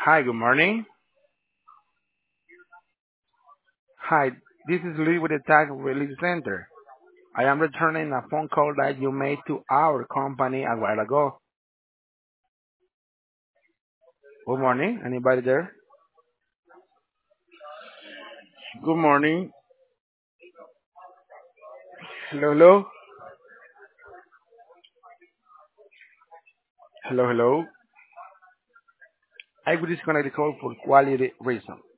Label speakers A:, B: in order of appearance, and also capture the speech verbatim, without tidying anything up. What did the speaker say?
A: Hi, good morning. Hi, this is Lee with the Tax Relief Center. I am returning a phone call that you made to our company a while ago. Good morning. Anybody there? Good morning. Hello, hello. Hello, hello. I will disconnect the call for quality reason.